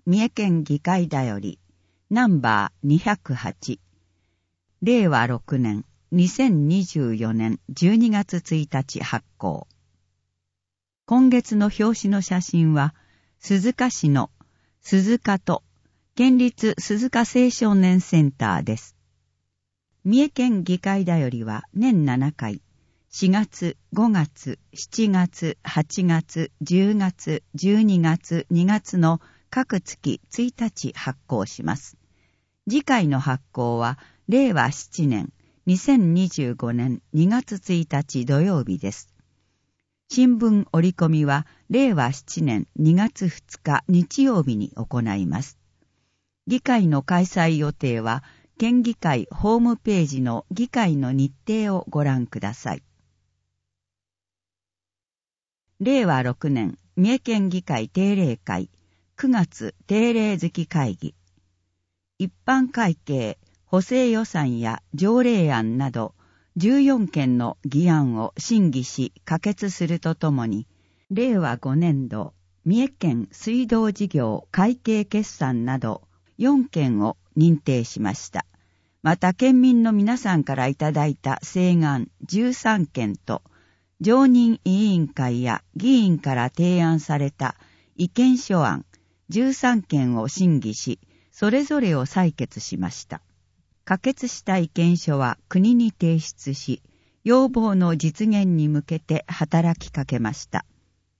三重県議会だよりナンバー208令和6年2024年12月1日発行。今月の表紙の写真は鈴鹿市の鈴鹿と県立鈴鹿青少年センターです。三重県議会だよりは年7回、4月、5月、7月、8月、10月、12月、2月の各月1日発行します。次回の発行は令和7年2025年2月1日土曜日です。新聞折り込みは令和7年2月2日日曜日に行います。議会の開催予定は県議会ホームページの議会の日程をご覧ください。令和6年三重県議会定例会9月定例月会議。一般会計、補正予算や条例案など14件の議案を審議し可決するとともに、令和5年度三重県水道事業会計決算など4件を認定しました。また県民の皆さんからいただいた請願13件と、常任委員会や議員から提案された意見書案13件を審議し、それぞれを採決しました。可決した意見書は国に提出し、要望の実現に向けて働きかけました。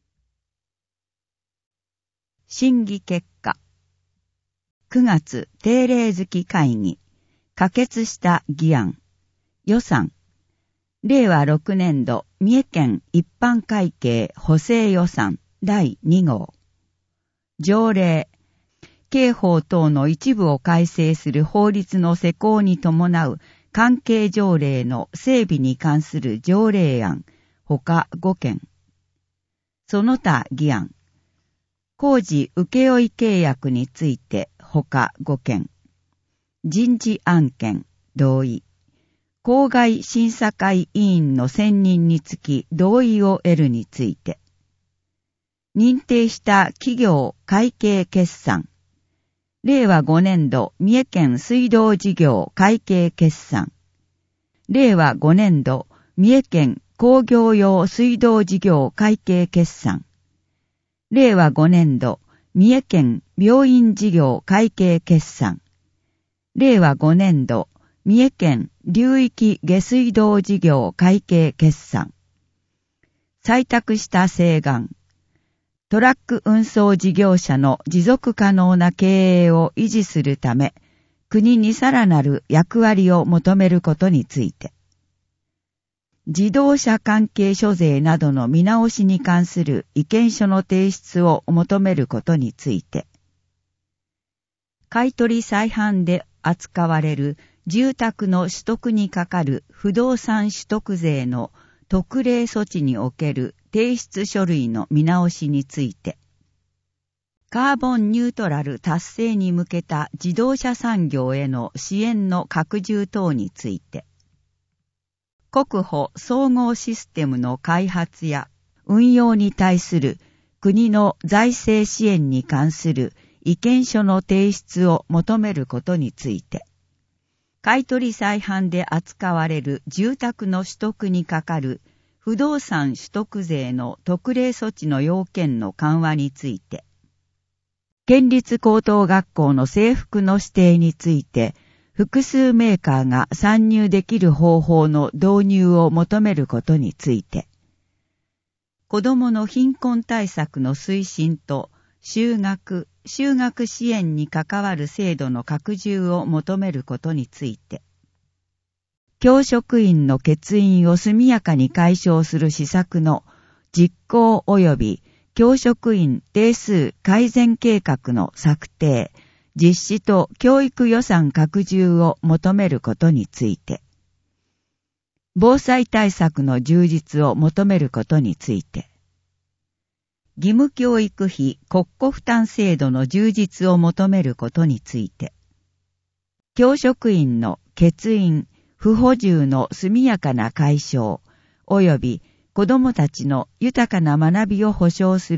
審議結果。9月定例月会議。可決した議案。予算。令和6年度三重県一般会計補正予算第2号。条例。刑法等の一部を改正する法律の施行に伴う関係条例の整備に関する条例案、他5件。その他議案。工事請負契約について他5件。人事案件、同意。公害審査会委員の選任につき同意を得るについて。認定した企業会計決算。令和5年度三重県水道事業会計決算。令和5年度三重県工業用水道事業会計決算。令和5年度三重県病院事業会計決算。令和5年度三重県流域下水道事業会計決算。採択した請願。トラック運送事業者の持続可能な経営を維持するため、国にさらなる役割を求めることについて。自動車関係諸税などの見直しに関する意見書の提出を求めることについて。買取再販で扱われる住宅の取得にかかる不動産取得税の特例措置における提出書類の見直しについて、カーボンニュートラル達成に向けた自動車産業への支援の拡充等について、国保総合システムの開発や運用に対する国の財政支援に関する意見書の提出を求めることについて、買取再販で扱われる住宅の取得にかかる不動産取得税の特例措置の要件の緩和について、県立高等学校の制服の指定について、複数メーカーが参入できる方法の導入を求めることについて、子どもの貧困対策の推進と就学支援に関わる制度の拡充を求めることについて、教職員の欠員を速やかに解消する施策の実行及び教職員定数改善計画の策定、実施と教育予算拡充を求めることについて、防災対策の充実を求めることについて、義務教育費国庫負担制度の充実を求めることについて、教職員の欠員、不補充の速やかな解消、及び子どもたちの豊かな学びを保障する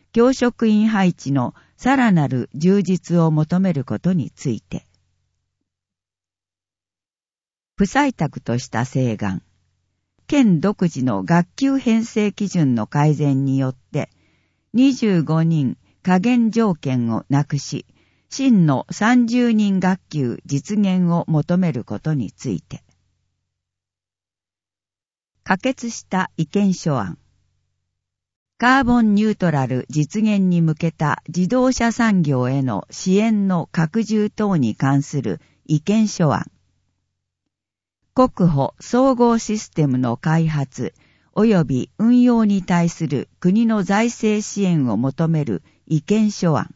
教職員配置のさらなる充実を求めることについて。不採択とした請願。県独自の学級編成基準の改善によって、25人下限条件をなくし、真の30人学級実現を求めることについて。可決した意見書案。カーボンニュートラル実現に向けた自動車産業への支援の拡充等に関する意見書案。国保総合システムの開発及び運用に対する国の財政支援を求める意見書案。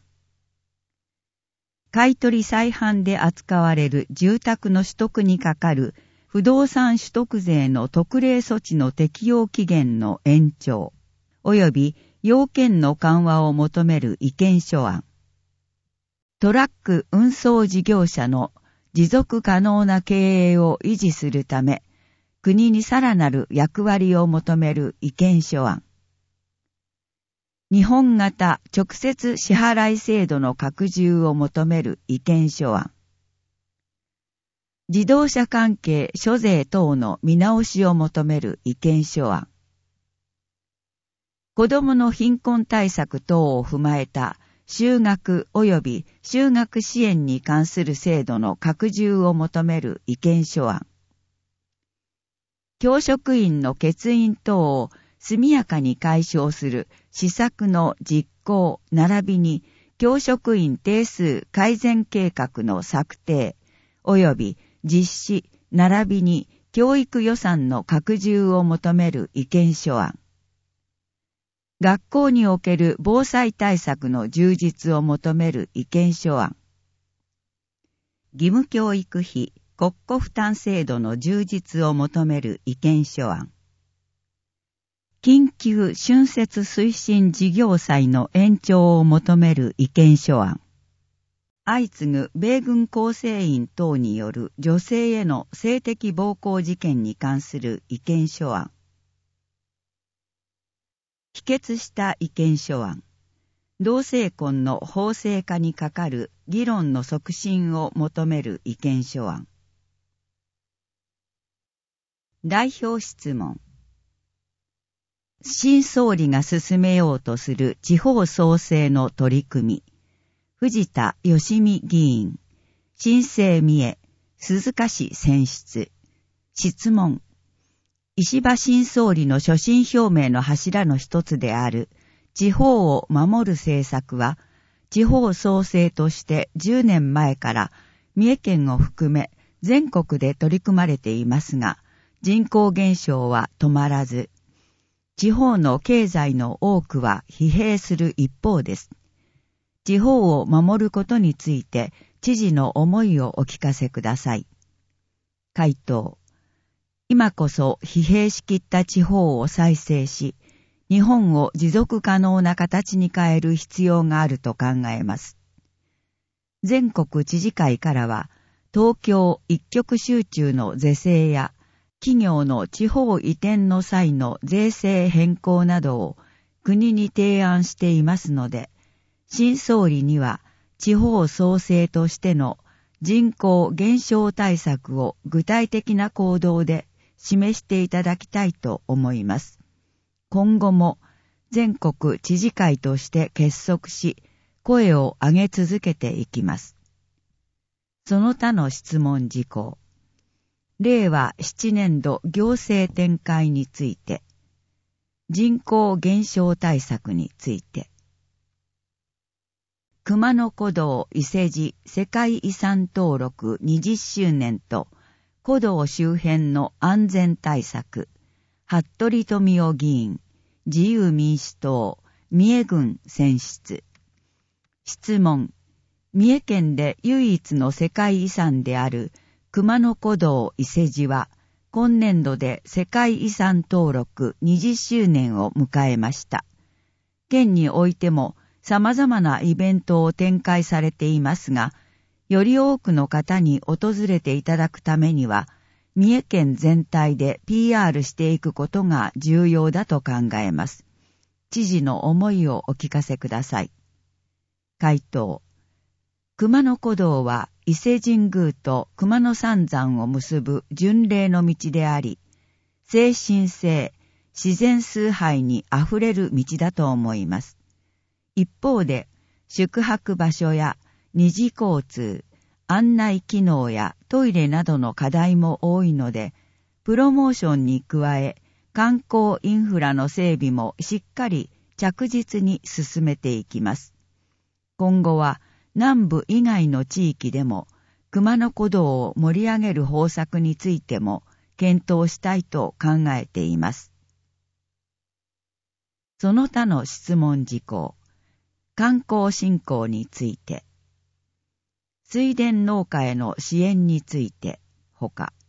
買取再販で扱われる住宅の取得にかかる不動産取得税の特例措置の適用期限の延長、及び要件の緩和を求める意見書案。トラック運送事業者の持続可能な経営を維持するため、国にさらなる役割を求める意見書案。日本型直接支払い制度の拡充を求める意見書案。自動車関係諸税等の見直しを求める意見書案。子どもの貧困対策等を踏まえた就学及び就学支援に関する制度の拡充を求める意見書案。教職員の欠員等を速やかに解消する施策の実行並びに教職員定数改善計画の策定及び実施並びに教育予算の拡充を求める意見書案。学校における防災対策の充実を求める意見書案。義務教育費国庫負担制度の充実を求める意見書案。緊急春節推進事業祭の延長を求める意見書案。相次ぐ米軍構成員等による女性への性的暴行事件に関する意見書案。否決した意見書案。同性婚の法制化にかかる議論の促進を求める意見書案。代表質問。新総理が進めようとする地方創生の取り組み。藤田義美議員。新生三重、鈴鹿市選出。質問。石破新総理の所信表明の柱の一つである地方を守る政策は、地方創生として10年前から三重県を含め全国で取り組まれていますが、人口減少は止まらず、地方の経済の多くは疲弊する一方です。地方を守ることについて知事の思いをお聞かせください。回答。今こそ疲弊しきった地方を再生し、日本を持続可能な形に変える必要があると考えます。全国知事会からは、東京一極集中の是正や、企業の地方移転の際の税制変更などを国に提案していますので、新総理には地方創生としての人口減少対策を具体的な行動で示していただきたいと思います。今後も全国知事会として結束し、声を上げ続けていきます。その他の質問事項。令和7年度行政展開について、人口減少対策について、熊野古道伊勢路世界遺産登録20周年と古道周辺の安全対策、服部富夫議員、自由民主党、三重郡選出。質問。三重県で唯一の世界遺産である熊野古道伊勢路は、今年度で世界遺産登録20周年を迎えました。県においても様々なイベントを展開されていますが、より多くの方に訪れていただくためには、三重県全体で PR していくことが重要だと考えます。 知事の思いをお聞かせください。回答。熊野古道は伊勢神宮と熊野三山を結ぶ巡礼の道であり、精神性、自然崇拝にあふれる道だと思います。一方で、宿泊場所や二次交通、案内機能やトイレなどの課題も多いので、プロモーションに加え、観光インフラの整備もしっかり着実に進めていきます。今後は南部以外の地域でも熊野古道を盛り上げる方策についても検討したいと考えています。その他の質問事項、観光振興について、水田農家への支援について、ほか。